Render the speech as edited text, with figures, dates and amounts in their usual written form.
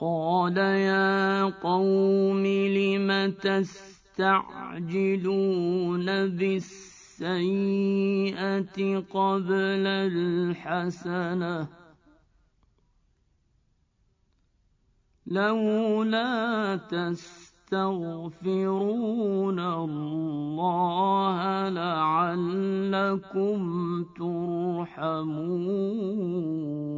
قال يا قوم لم تستعجلون بالسيئة قبل الحسنة لولا تستغفرون الله لعلكم ترحمون